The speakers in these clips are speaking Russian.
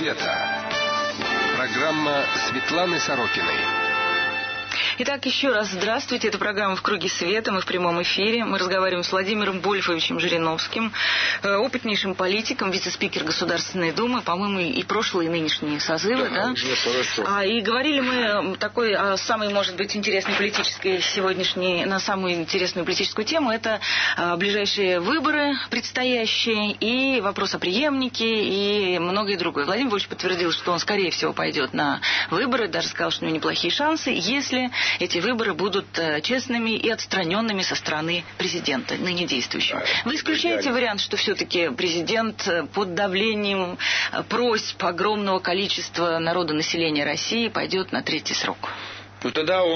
света». Программа Светланы Сорокиной. Итак, еще раз здравствуйте. Это программа «В круге света». Мы в прямом эфире. Мы разговариваем с Владимиром Вольфовичем Жириновским, опытнейшим политиком, вице-спикер Государственной Думы, по-моему, и прошлые, и нынешние созывы. Да? Уже хорошо. И говорили мы такой самой, может быть, интересной политической сегодняшней, на самую интересную политическую тему. Это ближайшие выборы предстоящие и вопрос о преемнике и многое другое. Владимир Вольфович подтвердил, что он, скорее всего, пойдет на выборы, даже сказал, что у него неплохие шансы, если эти выборы будут честными и отстраненными со стороны президента, ныне действующего. Вы исключаете вариант, что все-таки президент под давлением просьб огромного количества народа, населения России пойдет на третий срок? Ну, тогда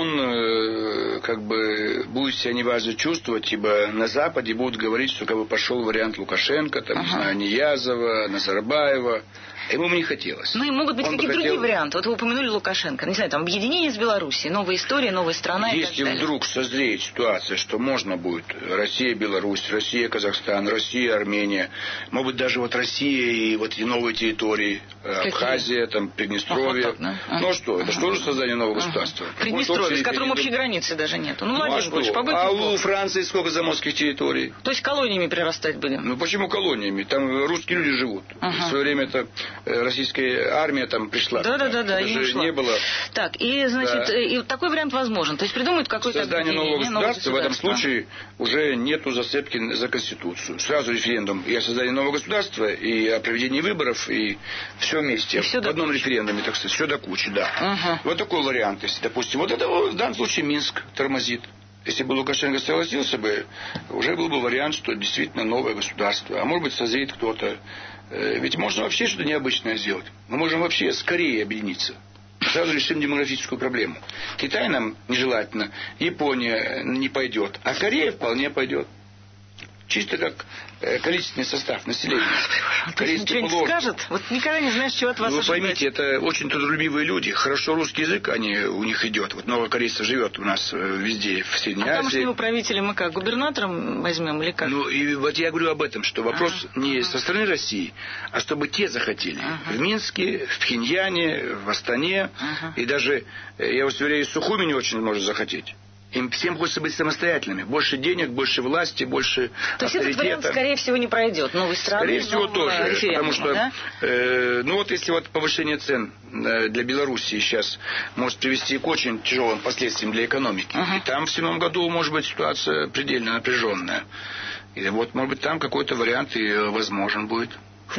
он будет себя неважно чувствовать, ибо на Западе будут говорить, что пошел вариант Лукашенко, не знаю, Ниязова, Назарбаева. Ему не хотелось. Ну и могут быть какие-то другие варианты. Вот вы упомянули Лукашенко. Не знаю, объединение с Белоруссией, новая история, новая страна. Если вдруг созреет ситуация, что можно будет Россия, Беларусь, Россия, Казахстан, Россия, Армения, может быть даже Россия и новые территории, Абхазия, Приднестровье. Ну что, это что же создание нового государства? Приднестровье, с которым общей границы даже нет. Ну, Владимир Вольфович, побудьте. А у Франции сколько заморских территорий? То есть колониями прирастать будем? Ну почему колониями? Там русские люди живут. В свое время это российская армия пришла. Да, не было. Так, и значит, и такой вариант возможен. То есть придумают какое-то создание нового государства. В этом случае уже нету зацепки за Конституцию. Сразу референдум и о создании нового государства, и о проведении выборов, и все вместе. В одном референдуме, так сказать, все до кучи, да. Вот такой вариант, если, допустим, вот это в данном случае Минск тормозит. Если бы Лукашенко согласился бы, уже был бы вариант, что действительно новое государство. А может быть, созреет кто-то. Ведь можно вообще что-то необычное сделать. Мы можем вообще скорее объединиться. Сразу решим демографическую проблему. Китай нам нежелательно, Япония не пойдет, а Корея вполне пойдет. Чисто как количественный состав населения. Ничего не скажет? Вот никогда не знаешь, чего от вас ожидать. Вы поймите, это очень трудолюбивые люди. Хорошо русский язык у них идет. Вот много корейцев живет у нас везде, в Средней Азии. Тамошнего правителя мы как, губернатором возьмем или как? Ну, и вот я говорю об этом, что вопрос не со стороны России, а чтобы те захотели. В Минске, в Пхеньяне, в Астане, и даже, я вас уверяю, Сухумин очень может захотеть. Им всем хочется быть самостоятельными. Больше денег, больше власти, больше авторитета. То есть этот вариант, скорее всего, не пройдет. Новой страны, скорее всего, тоже. Потому что, если повышение цен для Белоруссии сейчас может привести к очень тяжелым последствиям для экономики. И там в 2007 году может быть ситуация предельно напряженная. И вот, может быть, там какой-то вариант и возможен будет.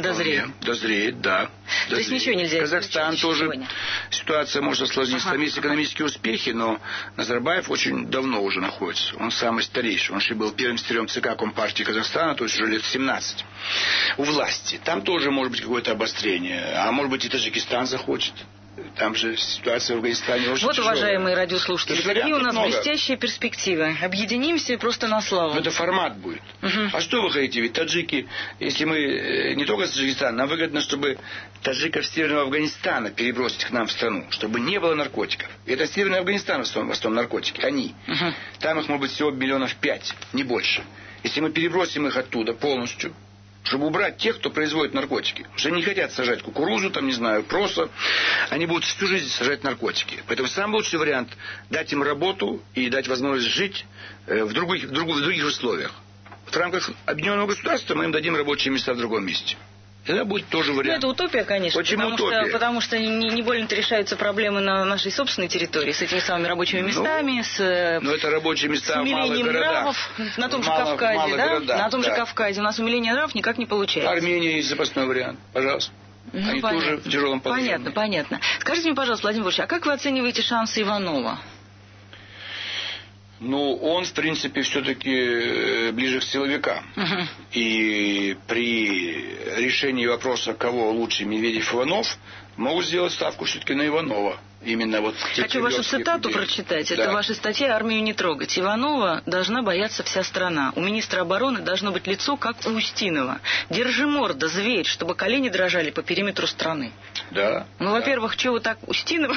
Дозреет, да. То есть ничего нельзя. Казахстан тоже сегодня. Ситуация может осложниться. Там есть экономические успехи, но Назарбаев очень давно уже находится. Он самый старейший. Он же был первым секретарем ЦК Компартии Казахстана, то есть уже лет 17 у власти. Там тоже может быть какое-то обострение. А может быть и Таджикистан захочет. Там же ситуация в Афганистане очень Вот, тяжелая. Уважаемые радиослушатели, какие у нас блестящие перспективы. Объединимся просто на славу. Но это формат будет. А что вы хотите? Ведь таджики, если мы не только с Таджикистана, нам выгодно, чтобы таджиков с Северного Афганистана перебросить к нам в страну, чтобы не было наркотиков. И это Северный Афганистан в основном наркотики. Они. Там их может быть всего 5 миллионов, не больше. Если мы перебросим их оттуда полностью, чтобы убрать тех, кто производит наркотики. Уже не хотят сажать кукурузу, проса. Они будут всю жизнь сажать наркотики. Поэтому самый лучший вариант дать им работу и дать возможность жить в других условиях. В рамках объединенного государства мы им дадим рабочие места в другом месте. Это будет тоже вариант. Это утопия, конечно. Почему утопия? Потому что не больно-то решаются проблемы на нашей собственной территории с этими самыми рабочими местами, но это рабочие места с умилением нравов на том же Кавказе, на том же Кавказе. У нас умиление нравов никак не получается. Армения есть запасной вариант. Пожалуйста. Они тоже в тяжелом положении. Понятно. Скажите мне, пожалуйста, Владимир Вольфович, а как вы оцениваете шансы Иванова? Он, в принципе, все-таки ближе к силовикам. И при решении вопроса, кого лучше, Медведев, Иванов, могут сделать ставку все-таки на Иванова. Именно вот хочу вашу цитату прочитать. Да. Это ваша статья «Армию не трогать». Иванова должна бояться вся страна. У министра обороны должно быть лицо, как у Устинова. Держи морда, зверь, чтобы колени дрожали по периметру страны. Да. Ну, да. Во-первых, чего вы так Устинова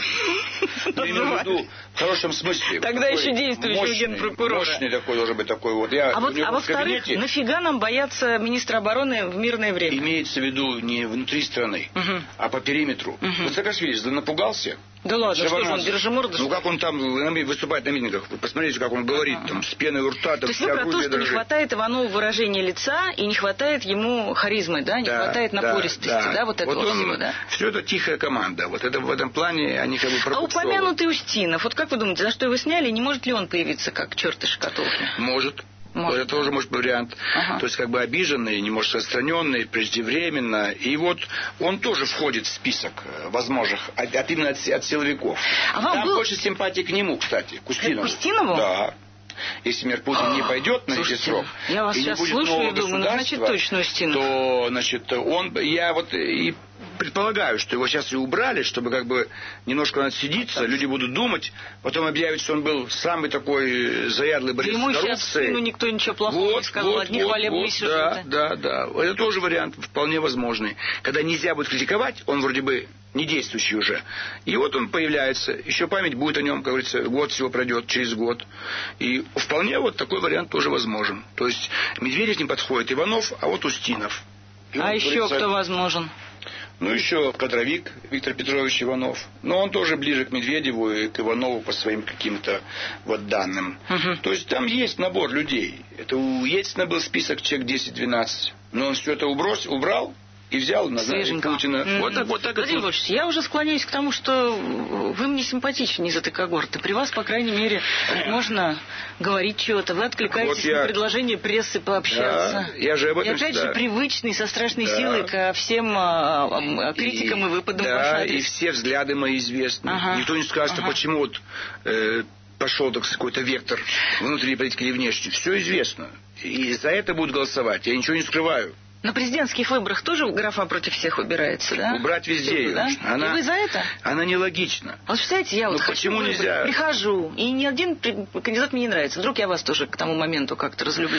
называете? В хорошем смысле. Тогда еще действующий генпрокурор. Мощный такой должен быть такой вот. А во-вторых, нафига нам бояться министра обороны в мирное время? Имеется в виду не внутри страны, а по периметру. Вот Саакашвили напугался. Да ладно, что же он, держи морду? Ну как он там выступает на митингах? Вы посмотрите, как он говорит, там, с пеной у рта. То есть вы про то, что не хватает Иванову выражения лица и не хватает ему харизмы, да? Не хватает напористости, да? Вот этого всего, да? Все это тихая команда. Вот это в этом плане они как бы пропускают. А упомянутый Устинов, вот как вы думаете, за что его сняли? Не может ли он появиться как черт из шкатулки? Может. Это тоже может быть вариант. То есть как бы обиженный, немножко отстраненный, преждевременно. И вот он тоже входит в список возможных, именно от силовиков. Там больше симпатии к нему, кстати, к Устинову. К Устинову? Да. Если мэр Путин не пойдет на эти срок, я вас сейчас слушаю и думаю, значит точно Устинов. То, значит, я вот и предполагаю, что его сейчас и убрали, чтобы как бы немножко отсидеться, люди будут думать, потом объявят, что он был самый такой заядлый борец с коррупцией. Ему сейчас никто ничего плохого не сказал, одни хвалебные сюжеты. Да. Это тоже вариант вполне возможный. Когда нельзя будет критиковать, он вроде бы не действующий уже. И вот он появляется, еще память будет о нем, как говорится, год всего пройдет, через год. И вполне вот такой вариант тоже возможен. То есть Медведев не подходит, Иванов, а вот Устинов. А еще кто возможен? Ну, еще кадровик Виктор Петрович Иванов. Но он тоже ближе к Медведеву и к Иванову по своим каким-то вот данным. То есть там есть набор людей. Это у Ельцина был список человек 10-12. Но он все это убрал. И взял на Путина. Вот так. Владимир Владимирович, я уже склоняюсь к тому, что вы мне симпатичнее из этой когорты. При вас, по крайней мере, можно говорить чего-то. Вы откликаетесь на предложение прессы пообщаться. Да, я же об этом. И опять же привычный, со страшной силой ко всем критикам и выпадам в ваш адрес. И все взгляды мои известны. Никто не скажет, почему вот пошел так какой-то вектор внутренней политики или внешней. Все известно. И за это будут голосовать. Я ничего не скрываю. На президентских выборах тоже графа против всех убирается, да? Убрать везде ее. Да? И вы за это? Она нелогична. Вот представляете, я вот почему нельзя? Прихожу, и ни один кандидат мне не нравится. Вдруг я вас тоже к тому моменту как-то разлюблю.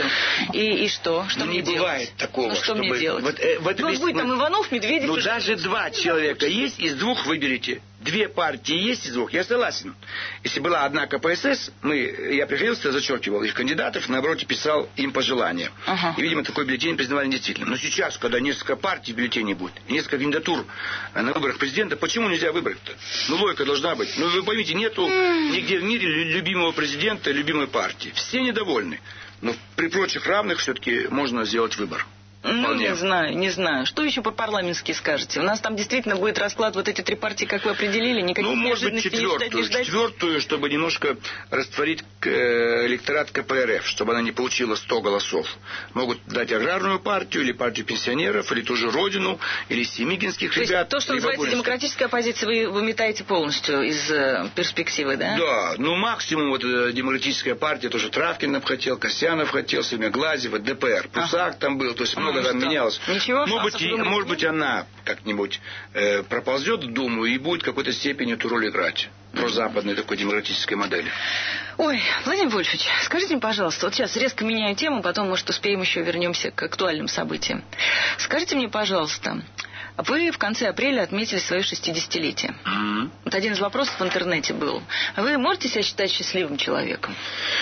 И что? Что мне делать? Не бывает такого. Что мне делать? Вот будет там Иванов, Медведев. Ну даже два человека есть, из двух выберите. Две партии есть из двух, я согласен. Если была одна КПСС, я приходил, зачеркивал их кандидатов, наоборот, писал им пожелания. И, видимо, такой бюллетень признавали недействительным. Но сейчас, когда несколько партий в бюллетене будет, несколько кандидатур на выборах президента, почему нельзя выбрать-то? Ну, логика должна быть. Ну, вы поймите, нету нигде в мире любимого президента, любимой партии. Все недовольны. Но при прочих равных все-таки можно сделать выбор. Ну, не знаю. Что еще по-парламентски скажете? У нас там действительно будет расклад вот эти три партии, как вы определили, никаких неожиданностей не ждать. Четвертую, чтобы немножко растворить электорат КПРФ, чтобы она не получила 100 голосов. Могут дать аграрную партию, или партию пенсионеров, или ту же Родину, или семигинских ребят. То, что называется демократическая оппозиция, вы выметаете полностью из перспективы, да? Да, максимум вот демократическая партия, тоже Травкин хотел, Касьянов хотел, Семяглазев, ДПР, Прусак там был, то есть много там менялось. Ничего, может быть, она как-нибудь проползет в Думу и будет в какой-то степени эту роль играть. Прозападной такой демократической модели. Ой, Владимир Вольфович, скажите мне, пожалуйста, вот сейчас резко меняю тему, потом, может, успеем еще вернемся к актуальным событиям. Скажите мне, пожалуйста, вы в конце апреля отметили свое 60-летие. Вот один из вопросов в интернете был. Вы можете себя считать счастливым человеком?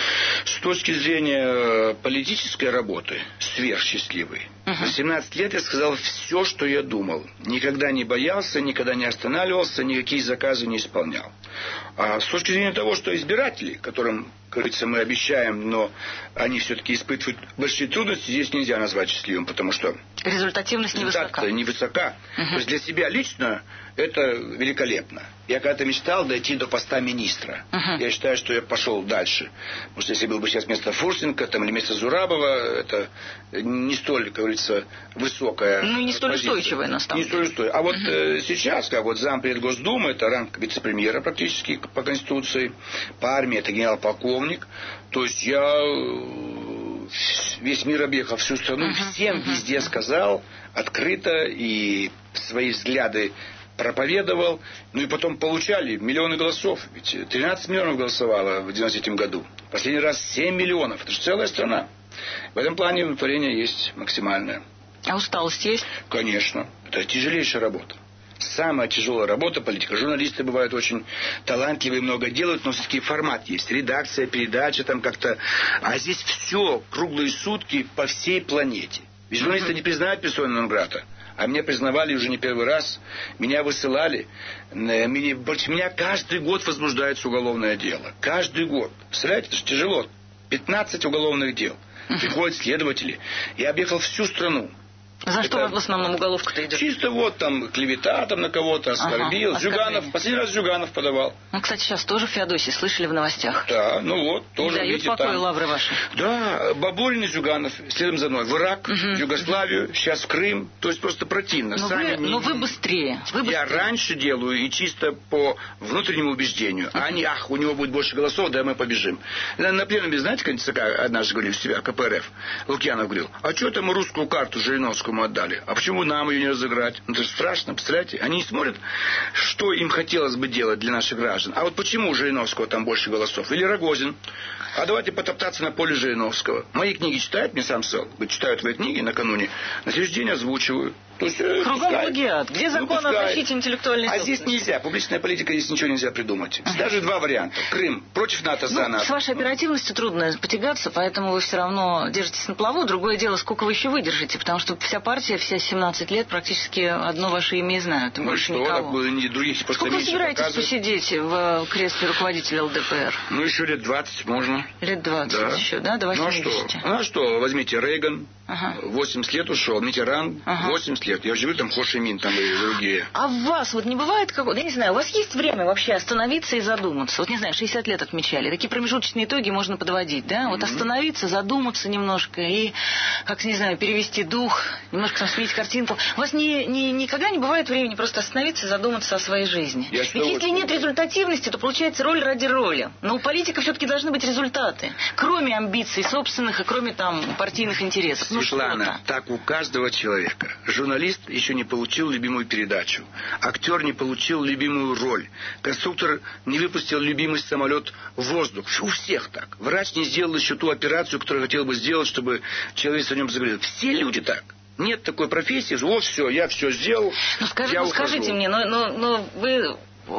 С точки зрения политической работы, сверхсчастливый. В 17 лет я сказал все, что я думал. Никогда не боялся, никогда не останавливался, никакие заказы не исполнял. А с точки зрения того, что избиратели, которым, как говорится, мы обещаем, но они все-таки испытывают большие трудности, здесь нельзя назвать счастливым, потому что результативность невысока. невысока. То есть для себя лично это великолепно. Я когда-то мечтал дойти до поста министра. Я считаю, что я пошел дальше. Потому что если был бы сейчас вместо Фурсенко или вместо Зурабова, это не столь, как говорится, высокая и не столь устойчивая на самом деле. Не столь устойчивая. А вот сейчас, как вот зампред Госдумы, это ранг вице-премьера практически по Конституции. По армии это генерал-полковник. То есть я весь мир объехал, всю страну, всем везде сказал открыто и свои взгляды проповедовал, ну и потом получали миллионы голосов. Ведь 13 миллионов голосовало в 1993 году. Последний раз 7 миллионов. Это же целая страна. В этом плане удовлетворение есть максимальное. А усталость есть? Конечно. Это тяжелейшая работа. Самая тяжелая работа политика. Журналисты бывают очень талантливые, много делают, но все-таки формат есть. Редакция, передача там как-то. А здесь все круглые сутки по всей планете. Ведь журналисты не признают персону нон-грата. А меня признавали уже не первый раз. Меня высылали. Меня каждый год возбуждается уголовное дело. Каждый год. Представляете, это же тяжело. 15 уголовных дел. Приходят следователи. Я объехал всю страну. За что в основном уголовка-то идет? Чисто вот там клевета там на кого-то, оскорбил. Зюганов, последний раз Зюганов подавал. Ну, кстати, сейчас тоже Феодосий, слышали в новостях. Да, ну вот, тоже. Не дают покоя лавры ваши. Да, Бабурин и Зюганов, следом за мной, в Ирак, в Югославию, сейчас в Крым. То есть просто противно. Но вы быстрее. Я раньше делаю и чисто по внутреннему убеждению. А они, у него будет больше голосов, да мы побежим. На пленуме, знаете, однажды говорили в себя, КПРФ, Лукьянов говорил, а что это мы русскую карту Жириновскому отдали. А почему нам ее не разыграть? Это же страшно, представляете? Они не смотрят, что им хотелось бы делать для наших граждан. А вот почему у Жириновского там больше голосов? Или Рогозин? А давайте потоптаться на поле Жириновского. Мои книги читают, мне сам сказал. Читают мои книги накануне. На следующий день озвучиваю. То есть, кругом плагиат. Где закон о защите интеллектуальной собственности? А здесь нельзя. Публичная политика, здесь ничего нельзя придумать. Даже два варианта. Крым против НАТО, за НАТО. С вашей оперативностью трудно потягаться, поэтому вы все равно держитесь на плаву. Другое дело, сколько вы еще выдержите, потому что вся партия, все 17 лет практически одно ваше имя и знают. И больше никого. Других просто сколько вы собираетесь посидеть в кресле руководителя ЛДПР? Ну, еще лет 20 можно. Лет 20 еще, да? До 80. Ну а что? Возьмите Рейган. 80 лет ушел, Миттеран, 80 лет. Я уже говорю, там Хо Ши Мин, там и другие. А у вас вот не бывает какого-то, я не знаю, у вас есть время вообще остановиться и задуматься? Вот не знаю, 60 лет отмечали. Такие промежуточные итоги можно подводить, да? Вот остановиться, задуматься немножко и, как, не знаю, перевести дух, немножко там сменить картинку. У вас никогда не бывает времени просто остановиться и задуматься о своей жизни? Ведь если нет результативности, то получается роль ради роли. Но у политика все-таки должны быть результаты. Кроме амбиций собственных и кроме там партийных интересов. Светлана, так у каждого человека. Журналист еще не получил любимую передачу. Актер не получил любимую роль. Конструктор не выпустил любимый самолет в воздух. У всех так. Врач не сделал еще ту операцию, которую хотел бы сделать, чтобы человек о нем заговорил. Все люди так. Нет такой профессии. Вот все, я все сделал. Скажите мне, но вы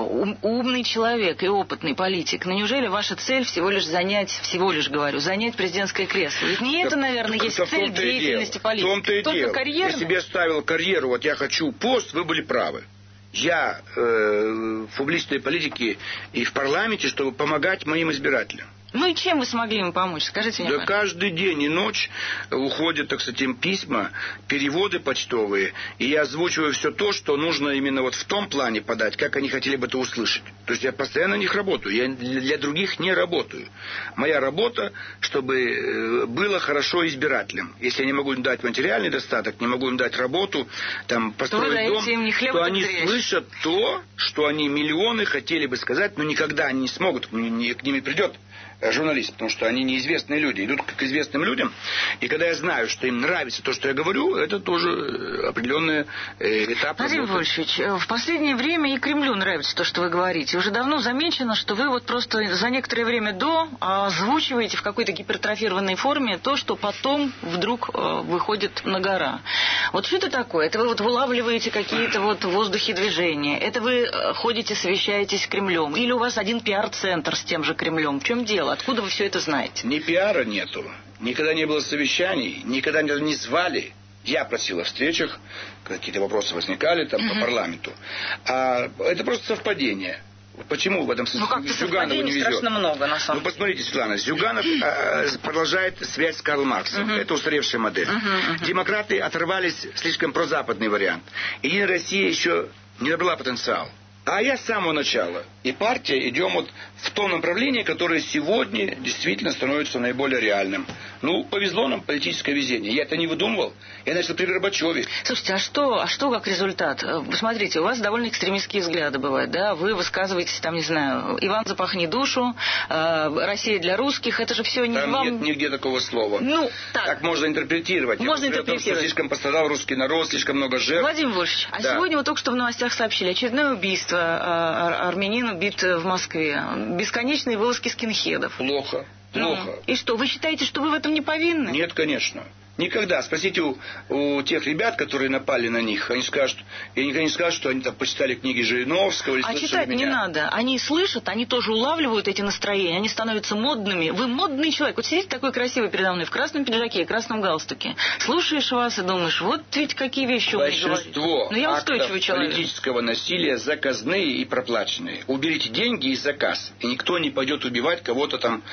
умный человек и опытный политик. Но неужели ваша цель всего лишь занять президентское кресло? Ведь не это, наверное, есть цель деятельности политика. В том-то и дело. Я себе ставил карьеру, вот я хочу пост, вы были правы. Я в публичной политике и в парламенте, чтобы помогать моим избирателям. Ну и чем вы смогли им помочь? Скажите мне. Да каждый день и ночь уходят, так сказать, им письма, переводы почтовые, и я озвучиваю все то, что нужно именно вот в том плане подать, как они хотели бы это услышать. То есть я постоянно на них работаю, я для других не работаю. Моя работа, чтобы было хорошо избирателям. Если я не могу им дать материальный достаток, не могу им дать работу, там, построить дом, то они слышат то, что они миллионы хотели бы сказать, но никогда они не смогут, к ним и придет журналист, потому что они неизвестные люди, идут к известным людям, и когда я знаю, что им нравится то, что я говорю, это тоже определенный этап. Владимир Вольфович, в последнее время и Кремлю нравится то, что вы говорите. Уже давно замечено, что вы вот просто за некоторое время до озвучиваете в какой-то гипертрофированной форме то, что потом вдруг выходит на гора. Вот что это такое? Это вы вот вылавливаете какие-то вот в воздухе движения? Это вы ходите, совещаетесь с Кремлем? Или у вас один пиар-центр с тем же Кремлем? В чем дело? Откуда вы все это знаете? Ни пиара нету, никогда не было совещаний, никогда не звали. Я просил о встречах, какие-то вопросы возникали там по парламенту. А это просто совпадение. Почему в этом смысле Зюганову не везет? Страшно много, на самом деле. Посмотрите, Светлана, Зюганов продолжает связь с Карлом Марксом. Это устаревшая модель. Демократы оторвались слишком прозападный вариант. Единая Россия еще не набрала потенциал. А я с самого начала и партия идем вот в том направлении, которое сегодня действительно становится наиболее реальным. Ну, повезло нам, политическое везение. Я это не выдумывал. Я начал при Горбачеве. Слушайте, а что как результат? Посмотрите, у вас довольно экстремистские взгляды бывают, да? Вы высказываетесь, там, не знаю, Иван, запахни душу, Россия для русских, это же все не там вам... нет нигде такого слова. Ну, так можно интерпретировать. Можно интерпретировать. Том, что слишком пострадал русский народ, слишком много жертв. Владимир Вольфович, а сегодня вы только что в новостях сообщили очередное убийство. Армянин убит в Москве. Бесконечные вылазки скинхедов. Плохо. И что, вы считаете, что вы в этом не повинны? Нет, конечно. Никогда. Спросите у тех ребят, которые напали на них, они скажут, я никогда не скажу, что они там почитали книги Жириновского или слышали читать меня. Не надо. Они слышат, они тоже улавливают эти настроения, они становятся модными. Вы модный человек. Вот сидите такой красивый передо мной в красном пиджаке и красном галстуке. Слушаешь вас и думаешь, вот ведь какие вещи умные говорите. Большинство актов политического насилия заказные и проплаченные. Уберите деньги и заказ, и никто не пойдет убивать кого-то там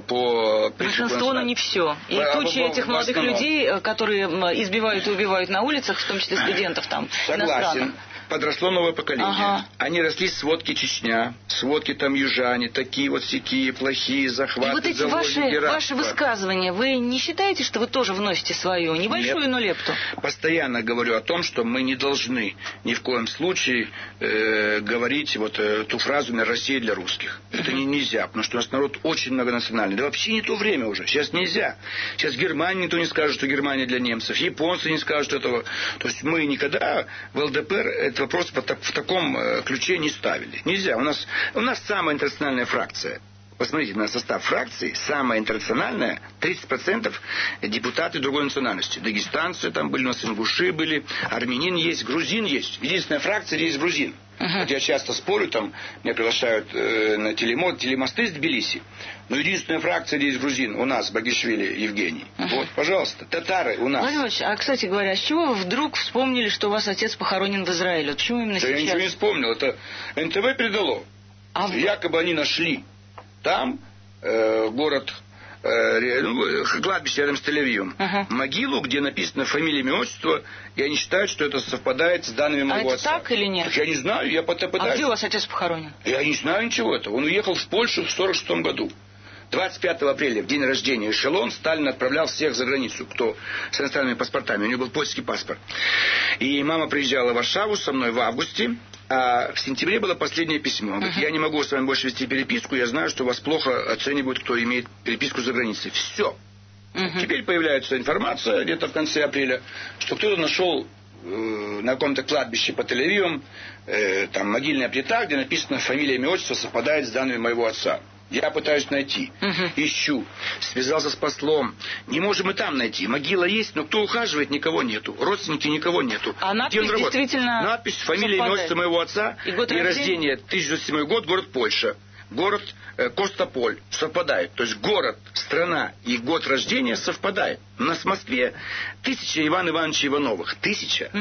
по... Большинство, но не все. И тучи этих молодых людей, которые избивают и убивают на улицах, в том числе студентов там. Согласен. Подросло новое поколение. Ага. Они росли сводки Чечня, сводки там южане, такие вот сякие, плохие, захваты, и вот эти ваши высказывания, вы не считаете, что вы тоже вносите свою небольшую, но лепту? Постоянно говорю о том, что мы не должны ни в коем случае говорить вот ту фразу «Россия для русских». Это нельзя, потому что у нас народ очень многонациональный. Да вообще не то время уже. Сейчас нельзя. Сейчас в Германии никто не скажет, что Германия для немцев. Японцы не скажут этого. То есть мы никогда в ЛДПР этот вопрос в таком ключе не ставили. Нельзя. У нас самая интернациональная фракция. Посмотрите на состав фракции. Самая интернациональная, 30% депутаты другой национальности. Дагестанцы там были, у нас ингуши были, армянин есть, грузин есть. Единственная фракция, где есть грузин. Вот я часто спорю, там меня приглашают на телемосты из Тбилиси. Но единственная фракция, где есть грузин, у нас, Багишвили Евгений. Вот, пожалуйста, татары у нас. Владимир Ильич, а, кстати говоря, с чего вы вдруг вспомнили, что у вас отец похоронен в Израиле? Почему именно сейчас? Я ничего не вспомнил, это НТВ передало. Якобы они нашли там город... кладбище рядом с Тель-Авивом. Могилу, где написано фамилия, имя, отчество, и они считают, что это совпадает с данными моего отца. Так или нет? Так я не знаю, я пытаюсь. А где у вас отец похоронен? Я не знаю ничего этого. Он уехал в Польшу в 1946 году. 25 апреля, в день рождения эшелон, Сталин отправлял всех за границу, кто с иностранными паспортами. У него был польский паспорт. И мама приезжала в Варшаву со мной в августе, а в сентябре было последнее письмо. Он говорит, я не могу с вами больше вести переписку, я знаю, что вас плохо оценивают, кто имеет переписку за границей. Все. Теперь появляется информация, где-то в конце апреля, что кто-то нашел на каком-то кладбище по Тель-Авивам там могильная плита, где написано фамилия, имя, отчество совпадает с данными моего отца. Я пытаюсь найти, ищу, связался с послом. Не можем и там найти. Могила есть, но кто ухаживает, никого нету. Родственники, никого нету. А надпись действительно надпись, фамилия, имя, отчество моего отца, и рождения 1907 год, город Польша. Город Костополь совпадает. То есть город, страна и год рождения совпадает. У нас в Москве 1000 Иван Ивановичей Ивановых. 1000.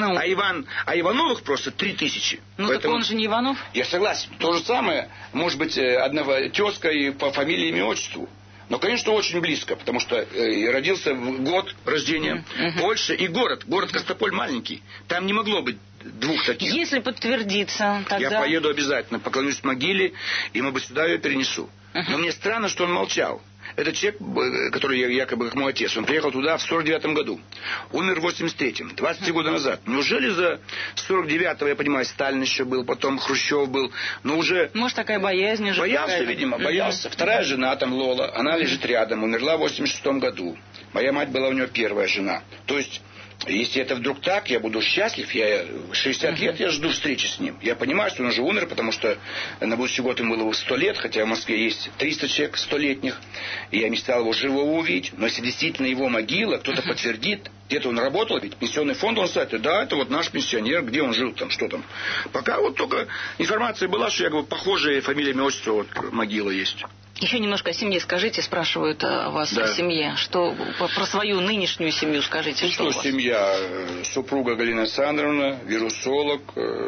А Ивановых просто 3000. Ну поэтому... так он же не Иванов? Я согласен. То же самое, может быть, одного тезка и по фамилии, имя, отчеству. Но, конечно, очень близко, потому что родился в год рождения Польша и город. Город Костополь маленький. Там не могло быть двух таких. Если подтвердится, тогда... Я поеду обязательно, поклонюсь могиле, и, может быть, сюда ее перенесу. Но мне странно, что он молчал. Этот человек, который якобы как мой отец, он приехал туда в 49-м году. Умер в 83-м, 23 года назад. Неужели за 49-го, я понимаю, Сталин еще был, потом Хрущев был, но уже... Может, такая боязнь уже... Боялся, видимо, боялся. Вторая жена там, Лола, она лежит рядом, умерла в 86-м году. Моя мать была у него первая жена. То есть... Если это вдруг так, я буду счастлив. Я 60 лет я жду встречи с ним. Я понимаю, что он уже умер, потому что на будущий год ему было 100 лет, хотя в Москве есть 300 человек 100-летних. И я мечтал его живого увидеть. Но если действительно его могила, кто-то подтвердит, где-то он работал, ведь пенсионный фонд он ставит. Да, это вот наш пенсионер, где он жил там, что там. Пока вот только информация была, что я говорю, похожие фамилия, имя, отчество, вот могила есть. Еще немножко о семье скажите, спрашивают вас о семье. Что про свою нынешнюю семью скажите? Ну, что семья? Супруга Галина Александровна, вирусолог,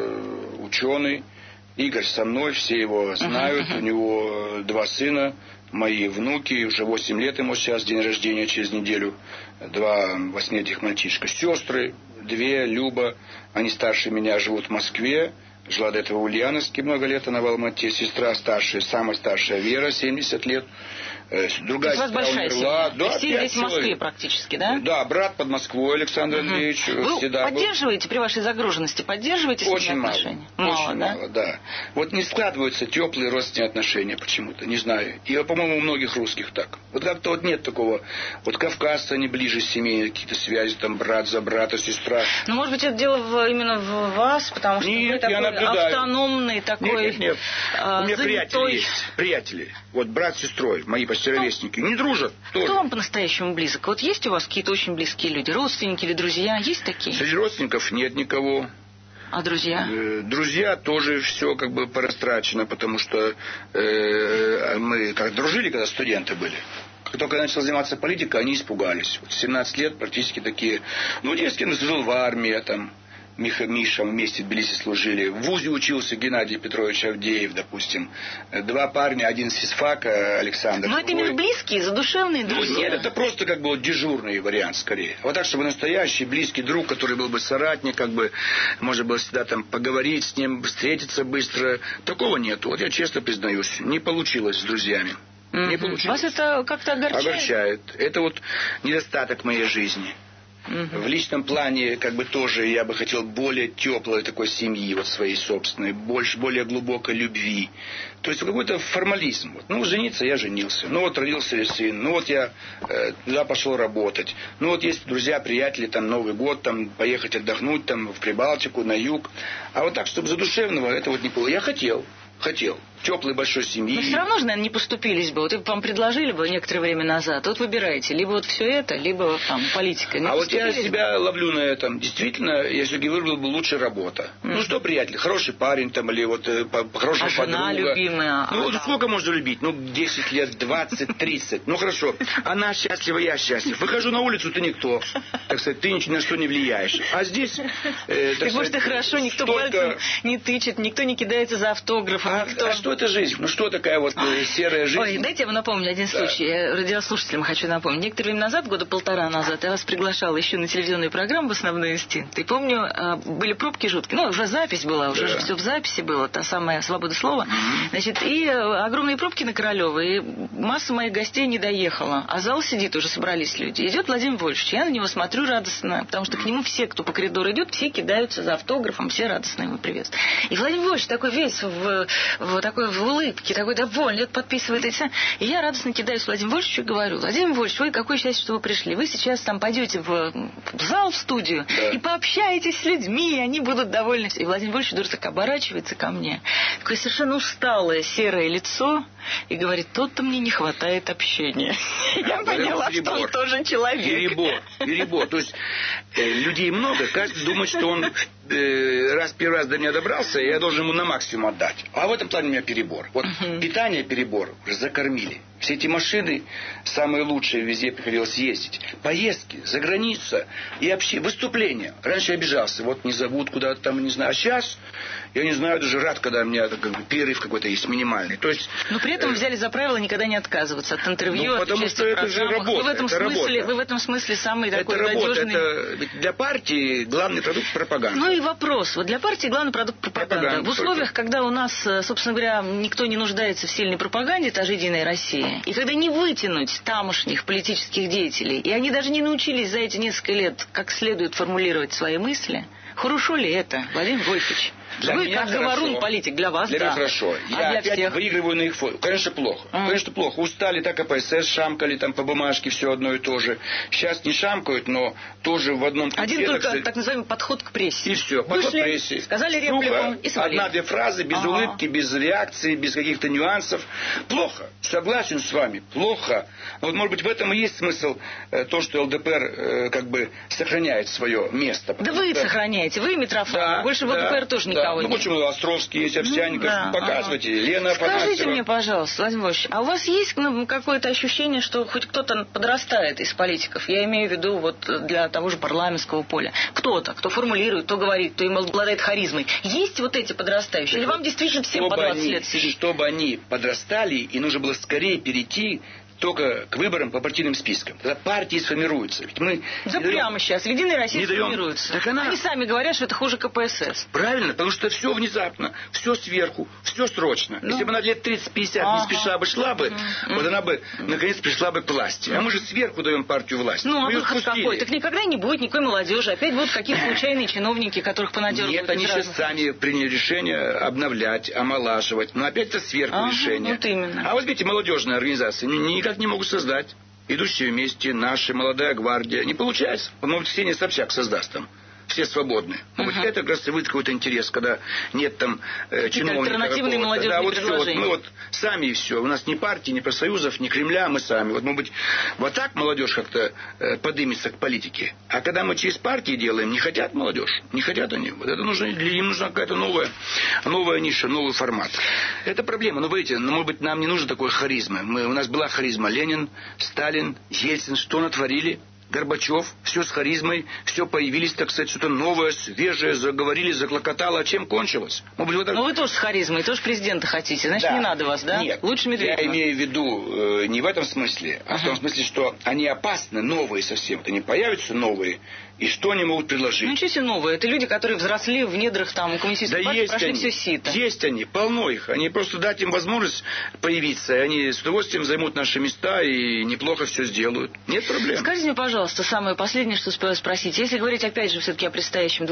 ученый. Игорь со мной, все его знают. У него 2 сына, мои внуки. Уже 8 лет ему сейчас, день рождения через неделю. 2 8-летних мальчишка. Сестры, 2, Люба. Они старше меня, живут в Москве. Жила до этого в Ульяновске много лет, она в Алмате. Сестра старшая, самая старшая Вера, 70 лет. Другая сестра умерла. Да, все здесь в Москве практически, да? Да, брат под Москвой Александр Андреевич. Вы поддерживаете при вашей загруженности, поддерживаете с ними отношения? Очень мало, да. Вот не складываются теплые родственные отношения почему-то, не знаю. И, по-моему, у многих русских так. Вот как-то вот нет такого. Вот кавказцы, они ближе семейные какие-то связи, там брат за брата, сестра. Ну, может быть, это дело именно в вас, потому что вы такой автономный, такой... Нет. У меня приятели есть, приятели. Вот брат с сестрой, мои почти ровесники, не дружат. Кто вам по-настоящему близок? Вот есть у вас какие-то очень близкие люди, родственники или друзья? Есть такие? Среди родственников нет никого. А друзья? Друзья тоже все как бы порастрачено, потому что мы как дружили, когда студенты были. Как только я начал заниматься политикой, они испугались. Вот 17 лет практически такие. Ну, я с кем служил в армии, там, Миша, мы вместе в Тбилиси служили. В ВУЗе учился Геннадий Петрович Авдеев, допустим. 2 парня, один с физфака, Александр. Но это именно близкие, задушевные друзья? Нет, это просто как бы дежурный вариант скорее. Вот так, чтобы настоящий близкий друг, который был бы соратник, как бы можно было всегда там поговорить с ним, встретиться быстро. Такого нет. Вот я честно признаюсь, не получилось с друзьями. Не получилось. Вас это как-то огорчает? Огорчает. Это вот недостаток моей жизни. В личном плане, как бы тоже я бы хотел более теплой такой семьи, вот своей собственной, более глубокой любви. То есть какой-то формализм. Вот. Ну, жениться я женился. Ну, вот родился сын. Ну, вот я туда пошел работать. Ну, вот есть друзья, приятели, там, Новый год, там, поехать отдохнуть, там, в Прибалтику, на юг. А вот так, чтобы задушевного, это вот не было. Я хотел. Теплой большой семьи. Но все равно же, наверное, не поступились бы. Вот вам предложили бы некоторое время назад. Вот выбирайте. Либо вот все это, либо там политика. А вот я себя ловлю на этом. Действительно, я все-таки выбрал бы лучше работа. Ну что, приятель, хороший парень там, или вот хорошая подруга. Жена любимая. Ну, сколько можно любить? Ну, 10 лет, 20, 30. Ну, хорошо. Она счастлива, я счастлив. Выхожу на улицу, ты никто. Так сказать, ты ни на что не влияешь. А здесь... Так может и хорошо, никто пальцем не тычет, никто не кидается за автографом. А что это жизнь? Ну что такая вот серая жизнь? Ой, дайте я вам напомню один случай. Я радиослушателям хочу напомнить. Некоторое время назад, 1.5 года назад, я вас приглашала еще на телевизионную программу «В основной инстинкт». И помню, были пробки жуткие. Ну, уже запись была, уже все в записи было, та самая свобода слова. Значит, и огромные пробки на Королева, и масса моих гостей не доехала. А зал сидит, уже собрались люди. Идет Владимир Вольфович, я на него смотрю радостно, потому что к нему все, кто по коридору идет, все кидаются за автографом, все радостно его приветствуют. И Владимир Вольфович такой весь в улыбке, такой довольный, подписывает эти. И я радостно кидаюсь Владимиру Вольфовичу и говорю: Владимир Вольфович, вы какое счастье, что вы пришли. Вы сейчас там пойдете в зал, в студию, и пообщаетесь с людьми, и они будут довольны. И Владимир Вольфович вдруг так оборачивается ко мне, такое совершенно усталое серое лицо, и говорит: тут-то мне не хватает общения. Я поняла, что он тоже человек. Перебор. То есть людей много, каждый думает, что он первый раз до меня добрался, и я должен ему на максимум отдать. А в этом плане у меня перебор. Вот питание перебор, уже закормили. Все эти машины самые лучшие, везде приходилось ездить. Поездки, за границу и вообще выступления. Раньше я обижался, вот не зовут куда-то там, не знаю. А сейчас, я не знаю, даже рад, когда у меня как бы перерыв какой-то есть минимальный. То есть, но при этом взяли за правило никогда не отказываться от интервью, от потому что это же работа. Вы в этом смысле самый такой надежный. Это для партии главный продукт пропаганды. Ну и вопрос. Вот для партии главный продукт пропаганда. В условиях, когда у нас, собственно говоря, никто не нуждается в сильной пропаганде, та же «Единая Россия», и когда не вытянуть тамошних политических деятелей, и они даже не научились за эти несколько лет как следует формулировать свои мысли, хорошо ли это, Владимир Вольфович? Для вы меня как говорун политик, для вас, для да. Меня хорошо. Я опять всех выигрываю на их фоне. Конечно, плохо. Конечно, плохо. Устали, так КПСС шамкали, там по бумажке все одно и то же. Сейчас не шамкают, но тоже в одном ключе. Один только так называемый подход к прессе. И все. Подход к прессе. Сказали реплику и свалили. 1-2 фразы, без улыбки, без реакции, без каких-то нюансов. Плохо. Согласен с вами. Плохо. Но вот, может быть, в этом и есть смысл то, что ЛДПР как бы сохраняет свое место. Да вы сохраняете. Вы и Митрофанов. Больше в ЛДПР тоже никого нет. Ну почему Островский есть, Овсянников, показывайте, Лена Афанасьева. Скажите мне, пожалуйста, Владимир Вольфович, а у вас есть какое-то ощущение, что хоть кто-то подрастает из политиков? Я имею в виду вот для того же парламентского поля. Кто-то, кто формулирует, кто говорит, кто им обладает харизмой. Есть вот эти подрастающие? Или вам действительно всем по 20 лет сидеть? Чтобы они подрастали, и нужно было скорее перейти только к выборам по партийным спискам. Тогда партии сформируются. Ведь мы прямо сейчас. Единая Россия сформируется. Они сами говорят, что это хуже КПСС. Правильно, потому что все внезапно, все сверху, все срочно. Если бы она лет 30-50 не спеша бы шла бы, вот она бы наконец пришла бы к власти. А мы же сверху даем партию власти. А выход какой? Так никогда не будет никакой молодежи. Опять будут какие-то случайные чиновники, которых понадеживают. Нет, они сейчас сами приняли решение обновлять, омолаживать. Но опять это сверху решение. Вот именно. А возьмите молодежные организации, никак не могут создать. Идущие вместе, наши, молодая гвардия. Не получается. Может, Ксения Собчак создаст там. Все свободны. Вот это как раз и будет какой-то интерес, когда нет там чиновников. Альтернативные молодежные предложения. Мы вот сами и все. У нас ни партии, ни профсоюзов, ни Кремля, мы сами. Вот, может быть, вот так молодежь как-то подымется к политике. А когда мы через партии делаем, не хотят молодежь. Не хотят они. Вот это нужно, им нужна какая-то новая ниша, новый формат. Это проблема. Но видите, может быть, нам не нужно такой харизмы. У нас была харизма Ленин, Сталин, Ельцин. Что натворили? Горбачев, все с харизмой, все появились, так сказать, что-то новое, свежее, заговорили, заклокотало. А чем кончилось? Ну вы тоже с харизмой, тоже президента хотите, значит, не надо вас, да? Нет, лучше Медведева. Я имею в виду не в этом смысле, а в том смысле, что они опасны, новые совсем. Они появятся новые, и что они могут предложить? Ну, ничего себе новые. Это люди, которые взросли в недрах там коммунистической партии, прошли все сито. Есть они, полно их. Они просто дать им возможность появиться, и они с удовольствием займут наши места и неплохо все сделают. Нет проблем. Скажите мне, пожалуйста, самое последнее, что успела спросить. Если говорить, опять же, все-таки о предстоящем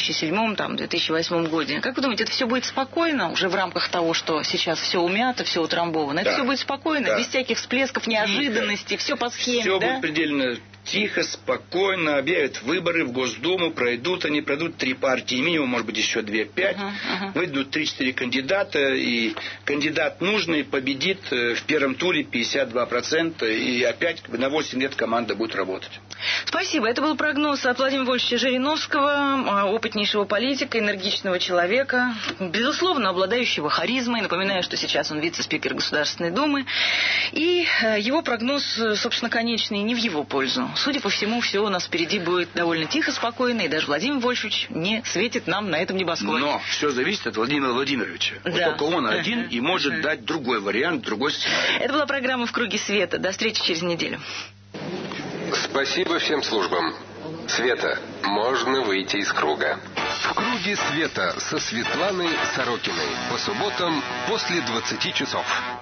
2007-2008 годе, как вы думаете, это все будет спокойно, уже в рамках того, что сейчас все умято, все утрамбовано? Это все будет спокойно, без всяких всплесков неожиданностей, все по схеме, все будет предельно тихо, спокойно, объявят выборы в Госдуму, пройдут 3 партии, минимум, может быть, еще 2-5. Выйдут 3-4 кандидата, и кандидат нужный победит в первом туре 52%, и опять на 8 лет команда будет работать. Спасибо. Это был прогноз от Владимира Вольфовича Жириновского, опытнейшего политика, энергичного человека, безусловно, обладающего харизмой. Напоминаю, что сейчас он вице-спикер Государственной Думы. И его прогноз, собственно, конечный не в его пользу. Судя по всему, все у нас впереди будет довольно тихо, спокойно, и даже Владимир Вольфович не светит нам на этом небосклоне. Но все зависит от Владимира Владимировича. Да. Вот только он один и может дать другой вариант, другой сценарий. Это была программа «В круге света». До встречи через неделю. Спасибо всем службам. Света, можно выйти из круга. В круге света со Светланой Сорокиной. По субботам после 20 часов.